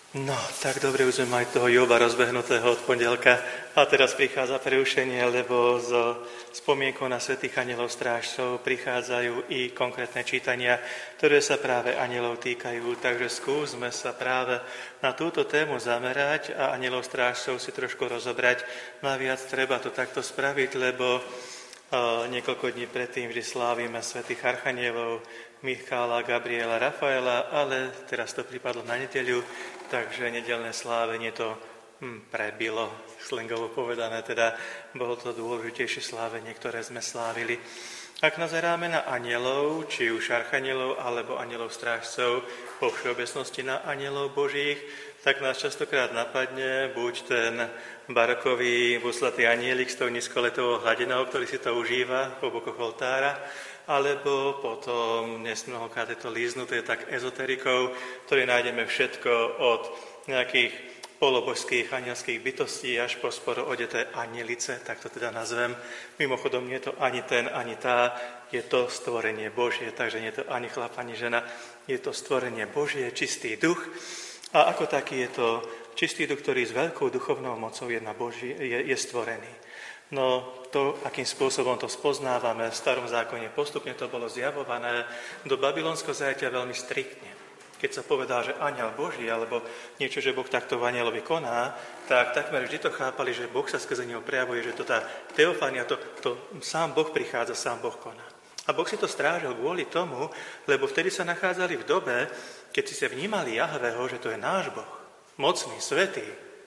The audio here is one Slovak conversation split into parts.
No, tak dobre, už sme mali toho Joba rozbehnutého od pondelka a teraz prichádza prerušenie, lebo zo spomienkou na svätých anjelov strážcov prichádzajú i konkrétne čítania, ktoré sa práve anjelov týkajú. Takže skúsme sa práve na túto tému zamerať a anjelov strážcov si trošku rozobrať. Naviac treba to takto spraviť, lebo niekoľko dní predtým vždy slávime svätých archanielov Michála, Gabriela, Rafaela, ale teraz to pripadlo na nedeľu, takže nedeľné slávenie to prebilo, slangovo povedané, teda bolo to dôležitejšie slávenie, ktoré sme slávili. Ak nazeráme na anjelov, či už archanielov, alebo anjelov strážcov, po všeobecnosti na anjelov božích, tak nás častokrát napadne buď ten barokový buslatý anielik s tou nízkoletovou hladinou, ktorý si to užíva po bokoch oltára, alebo potom dnes mnohokrát je to líznuté tak ezoterikou, ktoré nájdeme všetko od nejakých polobožských anielských bytostí až po sporo odeté anielice, tak to teda nazvem. Mimochodom, nie je to ani ten, ani tá, je to stvorenie Božie, takže nie je to ani chlap, ani žena, je to stvorenie Božie, čistý duch. A ako taký je to čistý duch, ktorý s veľkou duchovnou mocou je stvorený. No to, akým spôsobom to spoznávame v Starom zákone, postupne to bolo zjavované do babylonského zajatia veľmi striktne. Keď sa povedá, že anjel Boží, alebo niečo, že Boh takto v anjelovi koná, tak takmer vždy to chápali, že Boh sa skrze neho prejavuje, že to tá teofánia, to sám Boh prichádza, sám Boh koná. A Boh si to strážil kvôli tomu, lebo vtedy sa nachádzali v dobe, keď si sa vnímali Jahveho, že to je náš Boh, mocný, svätý,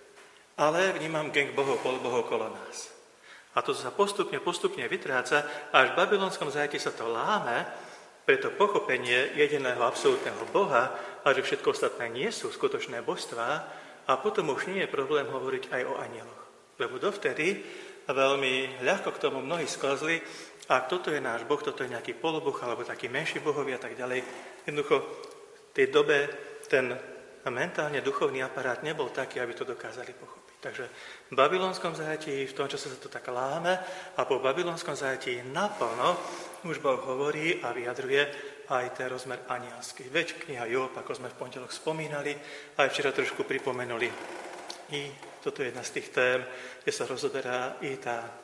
ale vnímam gang bohov, polbohov okolo nás. A to sa postupne vytráca a až v babylonskom zajatí sa to láme, preto pochopenie jediného absolútneho Boha a že všetko ostatné nie sú skutočné božstvá a potom už nie je problém hovoriť aj o anjeloch. Lebo dovtedy veľmi ľahko k tomu mnohí sklzli a toto je náš Boh, toto je nejaký poloboh alebo taký menší bohovia a tak ďalej. Jednoducho v tej dobe ten mentálne duchovný aparát nebol taký, aby to dokázali pochopiť. Takže v babylonskom zajatí, v tom čase sa to tak láme a po babylonskom zajatí naplno už Boh hovorí a vyjadruje aj ten rozmer anielský. Veď kniha Job, ako sme v pondelok spomínali, aj včera trošku pripomenuli. I toto je jedna z tých tém, kde sa rozoberá i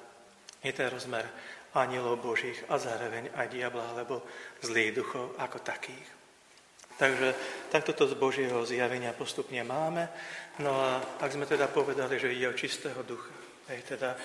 ten rozmer anielov božích a zároveň aj diabla alebo zlých duchov ako takých. Takže takto to z Božieho zjavenia postupne máme. No a ak sme teda povedali, že ide o čistého ducha, teda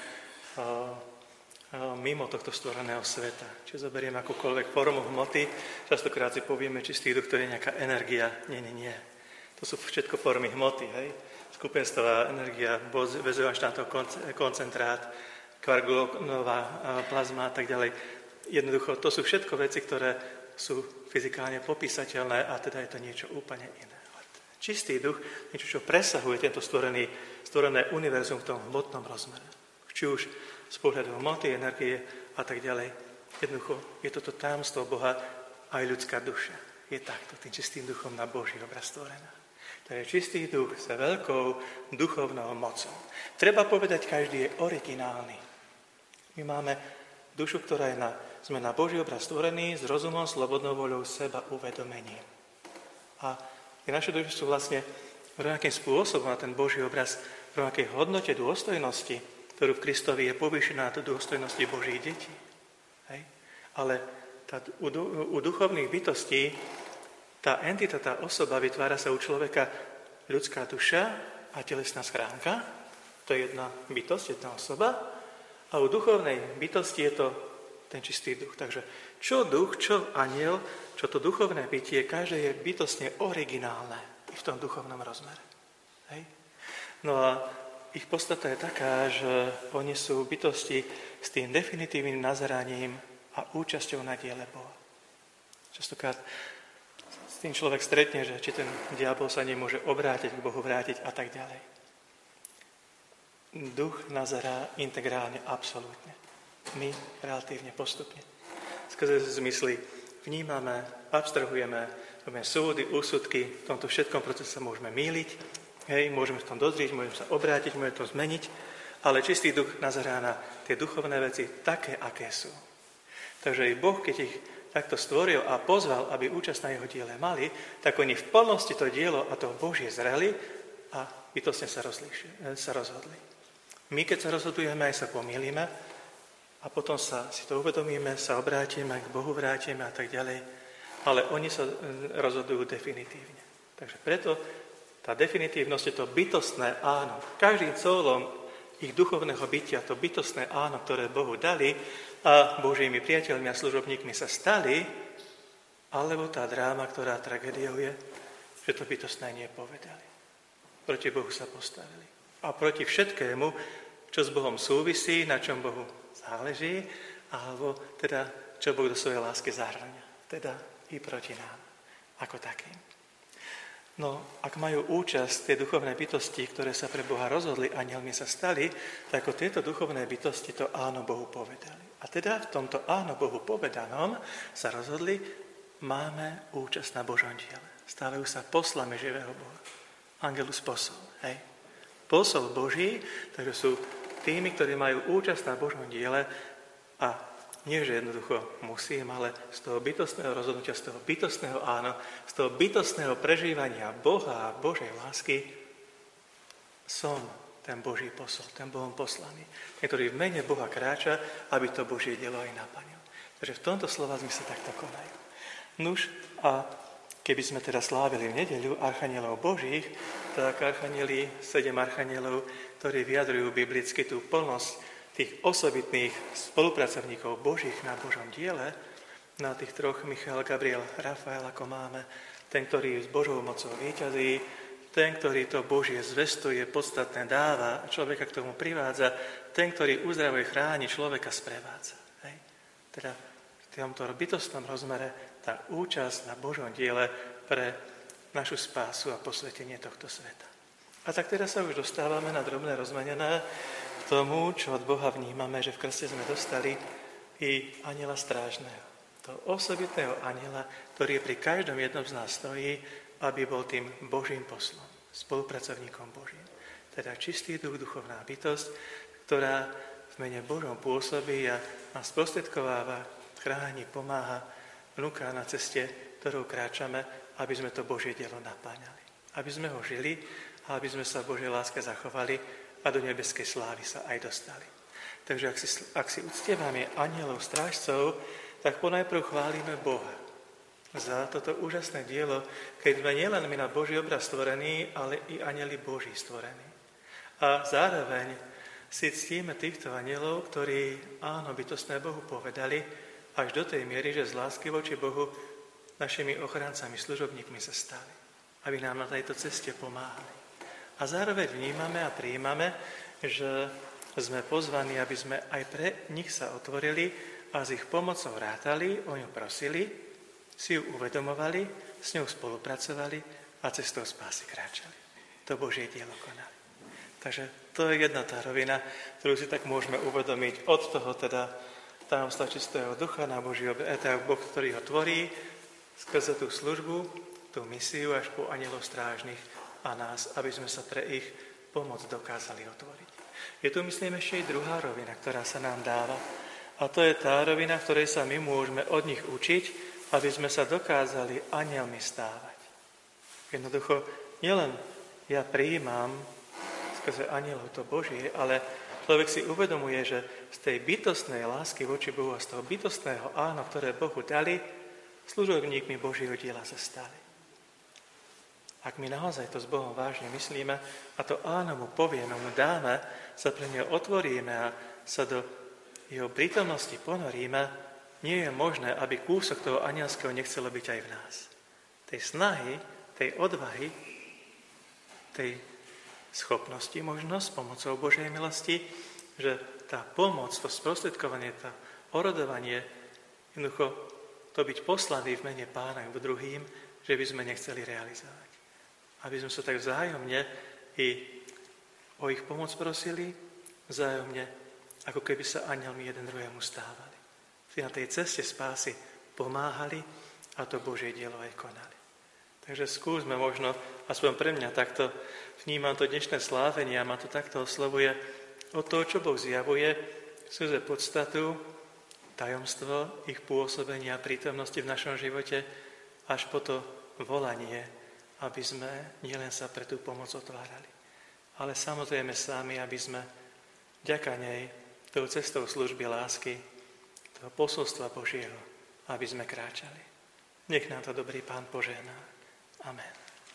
mimo tohto stvoreného sveta, či zoberieme akúkoľvek formu hmoty, častokrát si povieme, čistý duch, to je nejaká energia. Nie. To sú všetko formy hmoty, skupenstvá energia, bezoaštátov koncentrát, kvargulová plazma a tak ďalej. Jednoducho, to sú všetko veci, ktoré sú fyzikálne popísateľné a teda je to niečo úplne iné. Čistý duch, niečo, čo presahuje tento stvorené univerzum v tom hmotnom rozmere. Či už z pohľadu hmoty, energie a tak ďalej. Jednoducho je toto tajomstvo Boha aj ľudská duša. Je takto, tým čistým duchom na Boží obraz stvorená. To je čistý duch sa veľkou duchovnou mocou. Treba povedať, každý je originálny. My máme dušu, ktorá sme na Boží obraz stvorení s rozumom, slobodnou voľou, seba uvedomením. A tie naše duše sú vlastne rovnakým spôsobom na ten Boží obraz, v rovnakej hodnote dôstojnosti, ktorú v Kristovi je povýšená do dôstojnosti Božích detí. Ale u duchovných bytostí tá entita, tá osoba, vytvára sa u človeka ľudská duša a telesná schránka. To je jedna bytosť, jedna osoba. A u duchovnej bytosti je to ten čistý duch. Takže čo duch, čo anjel, čo to duchovné bytie, každé je bytostne originálne v tom duchovnom rozmere. No a ich podstata je taká, že oni sú bytosti s tým definitívnym nazeraním a účasťou na diele Boha. Častokrát s tým človek stretne, že či ten diabol sa nemôže obrátiť, k Bohu vrátiť a tak ďalej. Duch nazerá integrálne, absolútne. My relatívne postupne. Skrze zmysly vnímame, abstrahujeme, robíme súdy, úsudky, v tomto všetkom procese sa môžeme mýliť, môžeme v tom dozrieť, môžeme sa obrátiť, môžeme to zmeniť, ale čistý duch nazerá na tie duchovné veci také, aké sú. Takže i Boh, keď ich takto stvoril a pozval, aby účasť na jeho diele mali, tak oni v plnosti to dielo a to Božie zreli a bytostne sa rozhodli. My, keď sa rozhodujeme, aj sa pomýlime a potom si to uvedomíme, sa obrátime, k Bohu vrátime a tak ďalej, ale oni sa rozhodujú definitívne. Takže preto tá definitívnosť je to bytostné áno. Každým cólom ich duchovného bytia, to bytostné áno, ktoré Bohu dali a Božími priateľmi a služobníkmi sa stali, alebo tá dráma, ktorá tragédiou je, že to bytostné nepovedali. Proti Bohu sa postavili. A proti všetkému, čo s Bohom súvisí, na čom Bohu záleží, alebo teda, čo Boh do svojej lásky zahrania. Teda i proti nám, ako takým. No, ak majú účasť tie duchovné bytosti, ktoré sa pre Boha rozhodli, anielmi sa stali, tak ako tieto duchovné bytosti to áno Bohu povedali. A teda v tomto áno Bohu povedanom sa rozhodli, máme účasť na Božom diele. Stávajú sa poslami živého Boha. Angelus posol, hej. Posol Boží, takže sú tými, ktorí majú účasť na Božom diele a nie, že jednoducho musím, ale z toho bytostného rozhodnutia, z toho bytostného áno, z toho bytostného prežívania Boha a Božej lásky som ten Boží posol, ten Bohom poslaný, ktorý v mene Boha kráča, aby to Božie dielo aj naplnil. Takže v tomto slova zmysle takto konajú. Nuž, a keby sme teda slávili v nedeľu archanielov Božích, tak archanieli, 7 archanielov, ktorí vyjadrujú biblicky tú plnosť tých osobitných spolupracovníkov Božích na Božom diele, na tých troch Michael, Gabriel, Rafael, ako máme, ten, ktorý s Božou mocou víťazí, ten, ktorý to Božie zvestuje, podstatné dáva a človeka k tomu privádza, ten, ktorý uzdravuje, chráni, človeka sprevádza. Hej? Teda v tomto bytostnom rozmere tá účasť na Božom diele pre našu spásu a posvetenie tohto sveta. A tak teda sa už dostávame na drobné rozmenené k tomu, čo od Boha vnímame, že v krste sme dostali i anjela strážneho. Toho osobitného anjela, ktorý pri každom jednom z nás stojí, aby bol tým Božím poslom, spolupracovníkom Božím. Teda čistý duch, duchovná bytosť, ktorá v mene Božom pôsobí a nás sprostredkováva, chráni, pomáha, vnúka na ceste, ktorou kráčame, aby sme to Božie dielo napáňali. Aby sme ho žili a aby sme sa v Božej láske zachovali a do nebeskej slávy sa aj dostali. Takže ak si uctievame anjelov strážcov, tak ponajprv chválime Boha za toto úžasné dielo, keď sme nielen my na Boží obraz stvorení, ale i anjeli Boží stvorení. A zároveň si ctíme týchto anjelov, ktorí áno, bytostné Bohu povedali, až do tej miery, že z lásky voči Bohu našimi ochrancami, služobníkmi sa stali, aby nám na tejto ceste pomáhali. A zároveň vnímame a prijímame, že sme pozvaní, aby sme aj pre nich sa otvorili a s ich pomocou rátali, o ňu prosili, si ju uvedomovali, s ňou spolupracovali a cestou spásy kráčali. To Božie dielo konali. Takže to je jedna tá rovina, ktorú si tak môžeme uvedomiť od toho teda tajomstva čistého ducha na Boží teda Boh, ktorý ho tvorí, skrze tú službu, tú misiu až po anjelov strážnych a nás, aby sme sa pre ich pomoc dokázali otvoriť. Je tu, myslím, ešte aj druhá rovina, ktorá sa nám dáva. A to je tá rovina, v ktorej sa my môžeme od nich učiť, aby sme sa dokázali anjelmi stávať. Jednoducho, nielen ja prijímam skrze anjelov to Božie, ale človek si uvedomuje, že z tej bytostnej lásky voči Bohu a z toho bytostného áno, ktoré Bohu dali, služobníkmi Božieho diela sa stali. Ak my naozaj to s Bohom vážne myslíme a to áno mu povieme, mu dáme, sa pre neho otvoríme a sa do jeho prítomnosti ponoríme, nie je možné, aby kúsok toho anielského nechcelo byť aj v nás. Tej snahy, tej odvahy, tej schopnosti možno s pomocou Božej milosti, že tá pomoc, to sprostredkovanie, to orodovanie, jednoducho to byť poslaný v mene Pána k druhým, že by sme nechceli realizovať. Aby sme sa tak vzájomne i o ich pomoc prosili, vzájomne, ako keby sa anjelmi jeden druhému stávali. Si na tej ceste spásy pomáhali a to Božie dielo aj konali. Takže skúsme možno, aspoň pre mňa takto vnímam to dnešné slávenie a ma to takto oslovuje od toho, čo Boh zjavuje, skrze podstatu, tajomstvo ich pôsobenia a prítomnosti v našom živote, až po to volanie aby sme nielen sa pre tú pomoc otvárali, ale samozrejme sami, aby sme vďaka nej tou cestou služby lásky, toho posolstva Božieho, aby sme kráčali. Nech nám to dobrý Pán požehná. Amen.